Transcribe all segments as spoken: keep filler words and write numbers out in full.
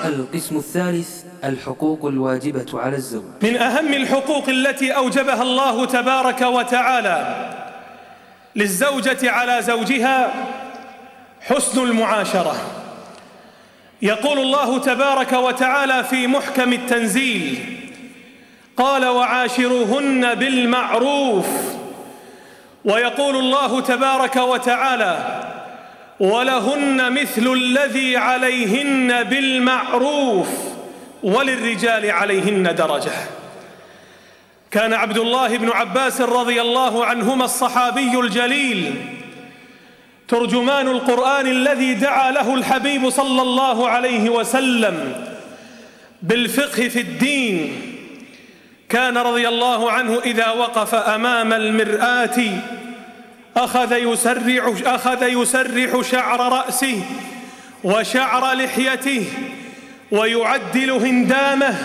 القسم الثالث: الحقوق الواجبة على الزوج. من أهم الحقوق التي أوجبها الله تبارك وتعالى للزوجة على زوجها حسن المعاشرة. يقول الله تبارك وتعالى في محكم التنزيل: قال: وعاشروهن بالمعروف. ويقول الله تبارك وتعالى: ولهن مثل الذي عليهن بالمعروف وللرجال عليهن درجة. كان عبد الله بن عباس رضي الله عنهما الصحابي الجليل ترجمان القرآن الذي دعا له الحبيب صلى الله عليه وسلم بالفقه في الدين. كان رضي الله عنه إذا وقف أمام المرآة أخذ يسرح, أخذ يسرح شعر رأسه وشعر لحيته ويعدل هندامه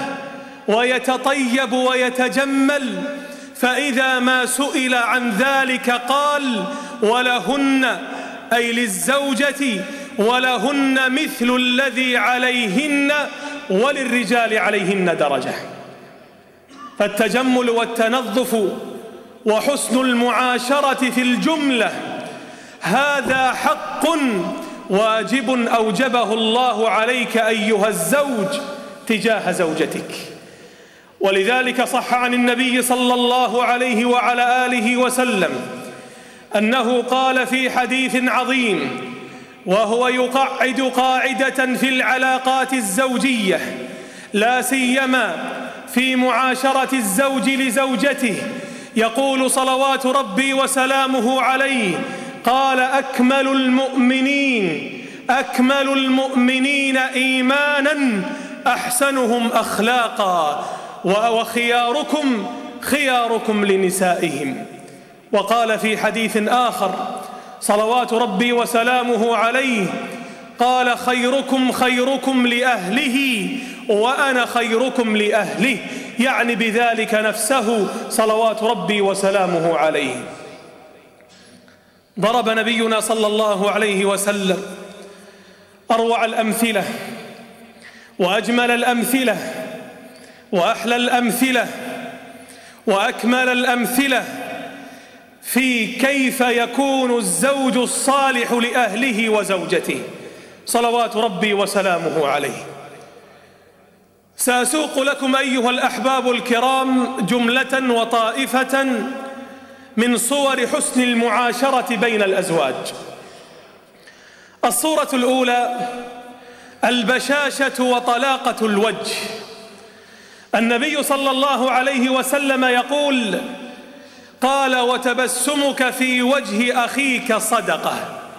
ويتطيب ويتجمل، فإذا ما سئل عن ذلك قال: ولهن، أي للزوجة، ولهن مثل الذي عليهن وللرجال عليهن درجة. فالتجمل والتنظف وحسن المعاشرة في الجملة هذا حق واجب أوجبه الله عليك أيها الزوج تجاه زوجتك. ولذلك صح عن النبي صلى الله عليه وعلى آله وسلم أنه قال في حديث عظيم وهو يقعد قاعدة في العلاقات الزوجية، لا سيما في معاشرة الزوج لزوجته، يقول صلوات ربي وسلامه عليه: قال: أكمل المؤمنين أكمل المؤمنين إيمانا أحسنهم أخلاقا وخياركم خياركم لنسائهم. وقال في حديث آخر صلوات ربي وسلامه عليه: قال: خيركم خيركم لأهله وأنا خيركم لأهله، يعني بذلك نفسه صلوات ربي وسلامه عليه. ضرب نبينا صلى الله عليه وسلم أروع الأمثلة وأجمل الأمثلة وأحلى الأمثلة وأكمل الأمثلة في كيف يكون الزوج الصالح لأهله وزوجته صلوات ربي وسلامه عليه. سأسوق لكم أيها الأحباب الكرام جملة وطائفة من صور حسن المعاشرة بين الأزواج. الصورة الأولى: البشاشة وطلاقة الوجه. النبي صلى الله عليه وسلم يقول: قال: وتبسمك في وجه أخيك صدقة.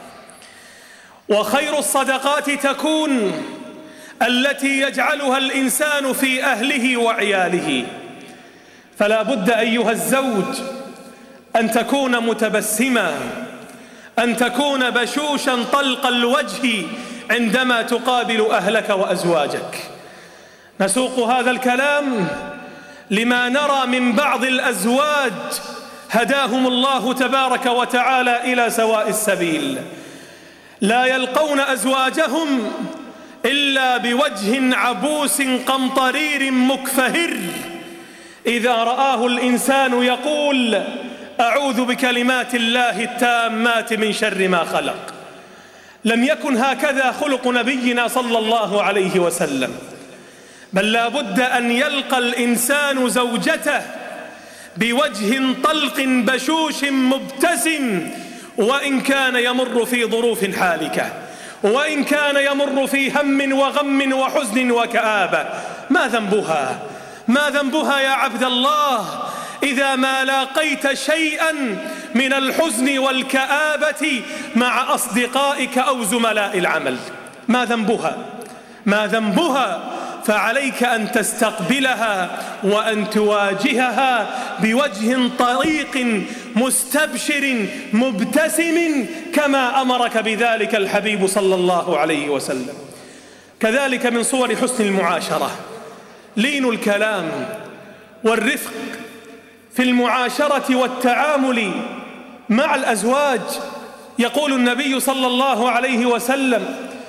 وخير الصدقات تكون التي يجعلها الإنسان في أهله وعياله. فلا بد أيها الزوج أن تكون متبسما، أن تكون بشوشا طلق الوجه عندما تقابل أهلك وأزواجك. نسوق هذا الكلام لما نرى من بعض الأزواج هداهم الله تبارك وتعالى إلى سواء السبيل، لا يلقون أزواجهم إلا بوجه عبوس قمطرير مكفهر، إذا رآه الإنسان يقول: أعوذ بكلمات الله التامات من شر ما خلق. لم يكن هكذا خلق نبينا صلى الله عليه وسلم، بل لا بد أن يلقى الإنسان زوجته بوجه طلق بشوش مبتسم، وإن كان يمر في ظروف حالكة، وإن كان يمر في هم وغم وحزن وكآبة. ما ذنبها ما ذنبها يا عبد الله إذا ما لاقيت شيئا من الحزن والكآبة مع أصدقائك أو زملاء العمل؟ ما ذنبها ما ذنبها فعليك أن تستقبلها وأن تواجهها بوجه طريق مستبشر مبتسم كما أمرك بذلك الحبيب صلى الله عليه وسلم. كذلك من صور حسن المعاشرة لين الكلام والرفق في المعاشرة والتعامل مع الأزواج. يقول النبي صلى الله عليه وسلم: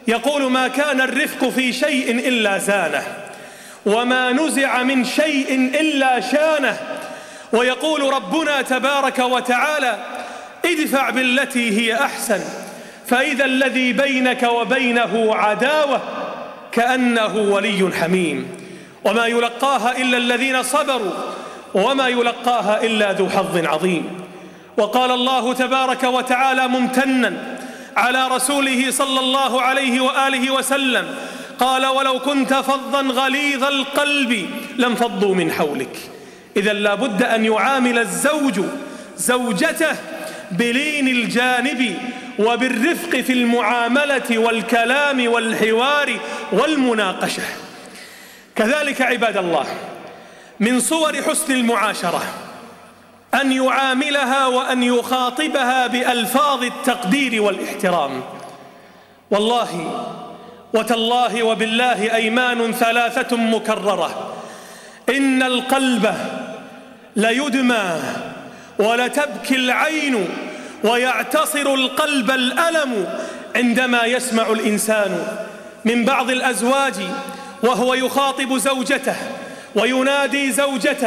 يقول: ما كان الرفق في شيء إلا زانه، وما نزع من شيء إلا شانه. ويقول ربنا تبارك وتعالى: ادفع بالتي هي أحسن فإذا الذي بينك وبينه عداوة كأنه ولي حميم. وما يلقاها إلا الذين صبروا وما يلقاها إلا ذو حظ عظيم. وقال الله تبارك وتعالى ممتنا على رسوله صلى الله عليه وآله وسلم، قال: ولو كنت فظا غليظ القلب لانفضوا من حولك. إذا لا بد أن يعامل الزوج زوجته بلين الجانب وبالرفق في المعاملة والكلام والحوار والمناقشة. كذلك عباد الله، من صور حسن المعاشرة أن يعاملها وأن يخاطبها بألفاظ التقدير والاحترام. والله وتالله وبالله أيمان ثلاثة مكررة: إن القلب ليدمى ولتبكي العين ويعتصر القلب الألم عندما يسمع الإنسان من بعض الأزواج وهو يخاطب زوجته وينادي زوجته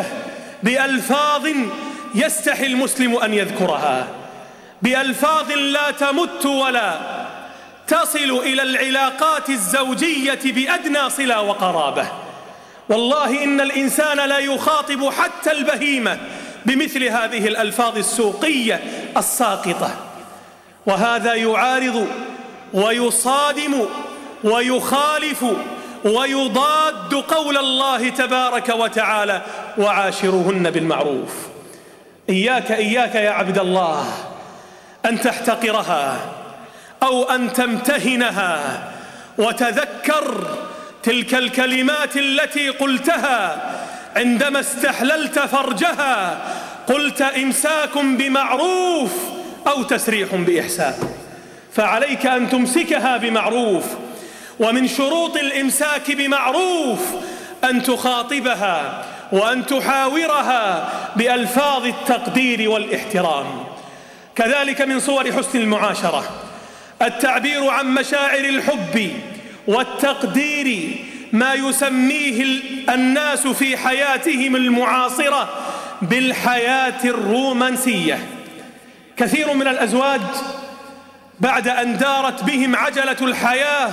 بألفاظ يستحي المسلم أن يذكرها، بألفاظ لا تمت ولا تصل إلى العلاقات الزوجية بأدنى صلة وقرابة. والله إن الإنسان لا يخاطب حتى البهيمة بمثل هذه الألفاظ السوقية الساقطة، وهذا يعارض ويصادم ويخالف ويضاد قول الله تبارك وتعالى: وعاشروهن بالمعروف. إياك إياك يا عبد الله أن تحتقرها أو أن تمتهنها، وتذكر تلك الكلمات التي قلتها عندما استحللت فرجها، قلت: إمساك بمعروف أو تسريح بإحسان. فعليك أن تمسكها بمعروف، ومن شروط الإمساك بمعروف أن تخاطبها وأن تحاورها بألفاظ التقدير والاحترام. كذلك من صور حسن المعاشرة التعبير عن مشاعر الحب والتقدير، ما يسميه الناس في حياتهم المعاصرة بالحياة الرومانسية. كثير من الأزواج بعد أن دارت بهم عجلة الحياة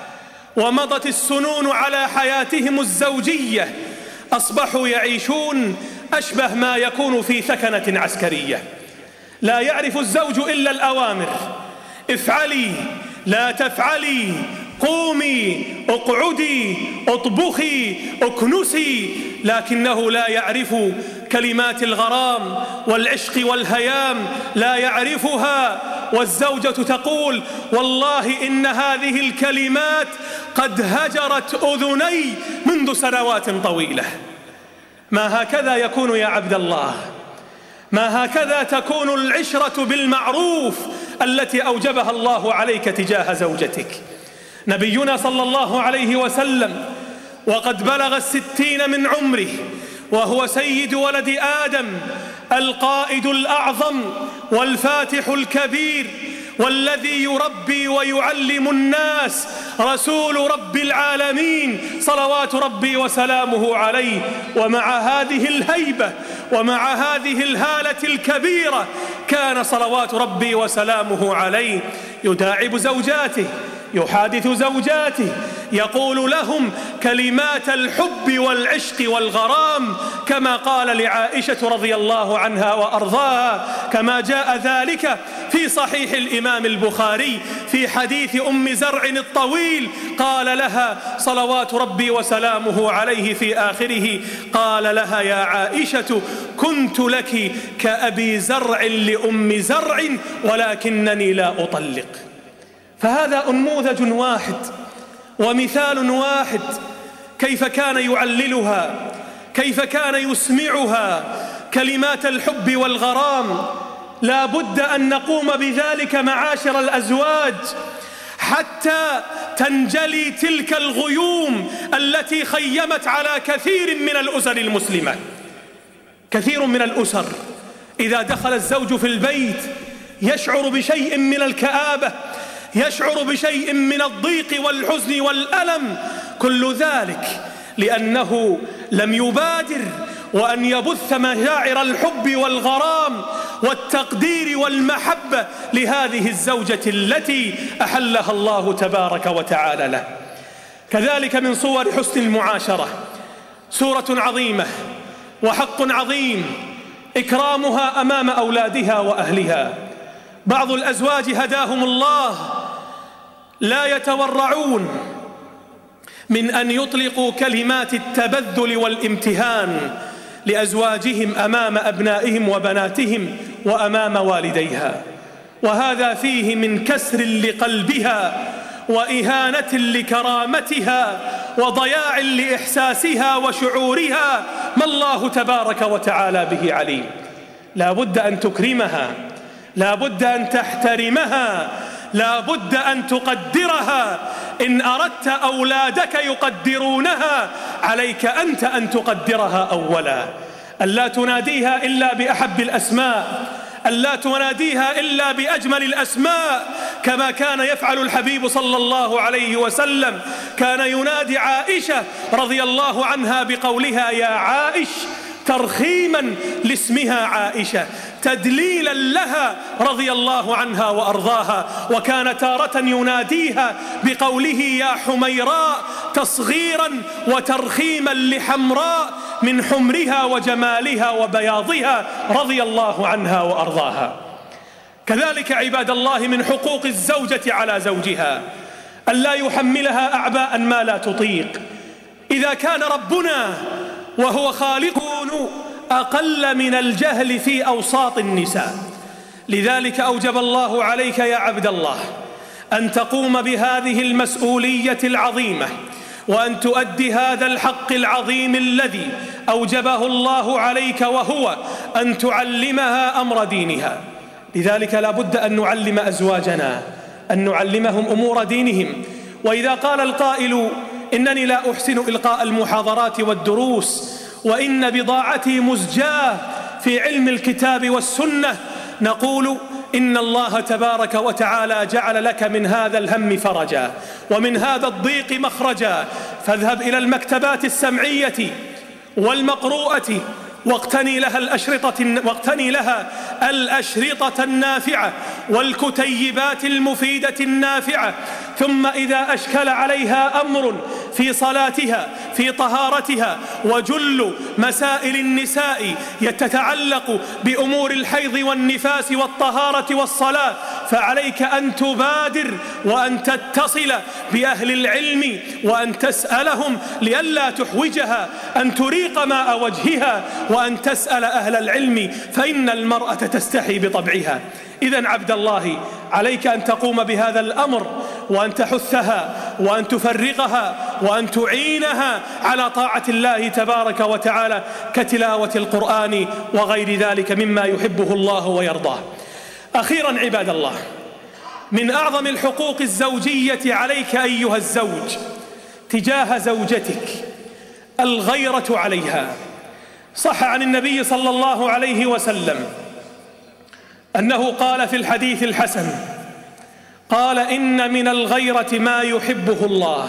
ومضت السنون على حياتهم الزوجية أصبحوا يعيشون أشبه ما يكون في ثكنة عسكرية. لا يعرف الزوج إلا الأوامر: افعلي، لا تفعلي، قومي، اقعدي، اطبخي، اكنسي، لكنه لا يعرف كلمات الغرام والعشق والهيام، لا يعرفها. والزوجة تقول: والله إن هذه الكلمات قد هجرت أذني منذ سنوات طويلة. ما هكذا يكون يا عبد الله، ما هكذا تكون العشرة بالمعروف التي أوجبها الله عليك تجاه زوجتك. نبينا صلى الله عليه وسلم وقد بلغ الستين من عمره وهو سيد ولد آدم، القائد الأعظم والفاتح الكبير والذي يربي ويعلم الناس، رسول رب العالمين صلوات ربي وسلامه عليه. ومع هذه الهيبة ومع هذه الهالة الكبيرة كان صلوات ربي وسلامه عليه يداعب زوجاته، يحادث زوجاته، يقول لهم كلمات الحب والعشق والغرام، كما قال لعائشة رضي الله عنها وأرضاها، كما جاء ذلك في صحيح الإمام البخاري في حديث أم زرع الطويل. قال لها صلوات ربي وسلامه عليه في آخره، قال لها: يا عائشة كنت لك كأبي زرع لأم زرع ولكنني لا أطلق. فهذا نموذج واحد ومثال واحد كيف كان يعللها، كيف كان يسمعها كلمات الحب والغرام. لا بد أن نقوم بذلك معاشر الأزواج حتى تنجلي تلك الغيوم التي خيمت على كثير من الأسر المسلمة. كثير من الأسر إذا دخل الزوج في البيت يشعر بشيء من الكآبة، يشعر بشيء من الضيق والحزن والألم، كل ذلك لأنه لم يبادر وأن يبث مشاعر الحب والغرام والتقدير والمحبة لهذه الزوجة التي أحلها الله تبارك وتعالى له. كذلك من صور حسن المعاشرة سورة عظيمة وحق عظيم إكرامها أمام أولادها وأهلها. بعض الأزواج هداهم الله لا يتورعون من أن يطلقوا كلمات التبذل والامتهان لأزواجهم أمام أبنائهم وبناتهم وأمام والديها، وهذا فيه من كسر لقلبها وإهانة لكرامتها وضياع لإحساسها وشعورها ما الله تبارك وتعالى به عليم. لا بد أن تكرمها، لا بد أن تحترمها، لا بد أن تقدرها. إن أردت أولادك يقدرونها عليك أنت أن تقدرها أولا، ألا تناديها إلا بأحب الأسماء، ألا تناديها إلا بأجمل الأسماء، كما كان يفعل الحبيب صلى الله عليه وسلم. كان ينادي عائشة رضي الله عنها بقولها يا عائش، ترخيما لاسمها عائشة، تدليلا لها رضي الله عنها وأرضاها. وكان تارة يناديها بقوله يا حميراء، تصغيرا وترخيما لحمراء من حمرها وجمالها وبياضها رضي الله عنها وأرضاها. كذلك عباد الله من حقوق الزوجة على زوجها ألا يحملها أعباء ما لا تطيق. إذا كان ربنا وهو خالقنا أقل من الجهل في أوساط النساء، لذلك أوجب الله عليك يا عبد الله أن تقوم بهذه المسؤولية العظيمة وأن تؤدي هذا الحق العظيم الذي أوجبه الله عليك، وهو أن تعلمها أمر دينها. لذلك لا بد أن نعلم أزواجنا، أن نعلمهم أمور دينهم. وإذا قال القائل إنني لا أحسن إلقاء المحاضرات والدروس وإن بضاعتي مزجاة في علم الكتاب والسنة، نقول إن الله تبارك وتعالى جعل لك من هذا الهم فرجا ومن هذا الضيق مخرجا، فاذهب إلى المكتبات السمعية والمقروءة واقتني لها الأشرطة واقتني لها الأشرطة النافعة والكتيبات المفيدة النافعة. ثم إذا أشكل عليها أمر في صلاتها في طهارتها وجل مسائل النساء يتتعلق بأمور الحيض والنفاس والطهارة والصلاة، فعليك أن تبادر وأن تتصل بأهل العلم وأن تسألهم لئلا تحوجها أن تريق ماء وجهها، وأن تسأل أهل العلم، فإن المرأة تستحي بطبعها. إذن عبد الله عليك أن تقوم بهذا الأمر وأن تحثها وأن تفرغها وأن تعينها على طاعة الله تبارك وتعالى كتلاوة القرآن وغير ذلك مما يحبه الله ويرضاه. أخيرا عباد الله، من أعظم الحقوق الزوجية عليك أيها الزوج تجاه زوجتك الغيرة عليها. صح عن النبي صلى الله عليه وسلم أنه قال في الحديث الحسن، قال إن من الغيرة ما يحبه الله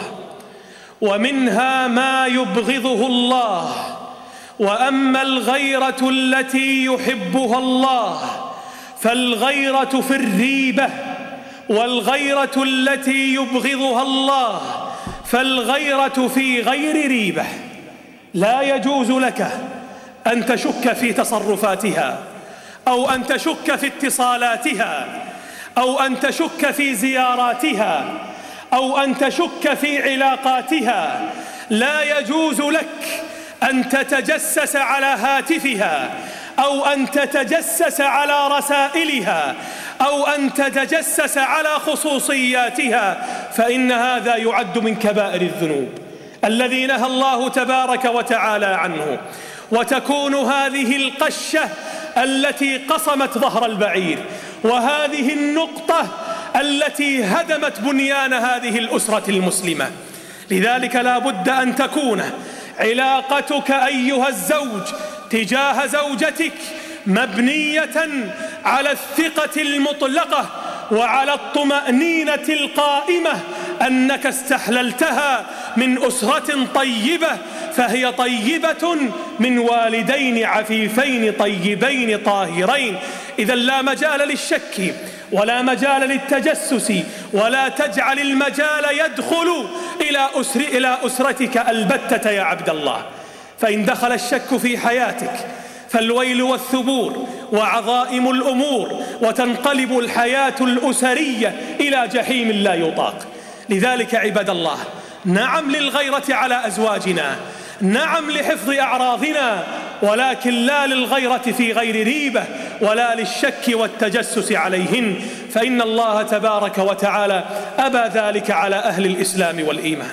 ومنها ما يبغضه الله، وأما الغيرة التي يحبها الله فالغيرة في الريبة، والغيرة التي يبغضها الله فالغيرة في غير ريبة. لا يجوز لك أن تشك في تصرفاتها أو أن تشك في اتصالاتها أو أن تشك في زياراتها أو أن تشك في علاقاتها. لا يجوز لك أن تتجسس على هاتفها أو أن تتجسس على رسائلها أو أن تتجسس على خصوصياتها، فإن هذا يعد من كبائر الذنوب الذي نهى الله تبارك وتعالى عنه. وتكون هذه القشة التي قصمت ظهر البعير، وهذه النقطة التي هدمت بنيان هذه الأسرة المسلمة. لذلك لا بد أن تكون علاقتك أيها الزوج تجاه زوجتك مبنية على الثقة المطلقة وعلى الطمأنينة القائمة أنك استحللتها من أسرة طيبة، فهي طيبة من والدين عفيفين طيبين طاهرين. إذا لا مجال للشك ولا مجال للتجسس، ولا تجعل المجال يدخل إلى أسر إلى أسرتك البتة يا عبد الله. فإن دخل الشك في حياتك فالويل والثبور وعظائم الأمور، وتنقلب الحياة الأسرية إلى جحيم لا يطاق. لذلك عباد الله، نعم للغيرة على أزواجنا، نعم لحفظ أعراضنا، ولكن لا للغيرة في غير ريبة، ولا للشك والتجسس عليهن، فإن الله تبارك وتعالى أبى ذلك على أهل الإسلام والإيمان.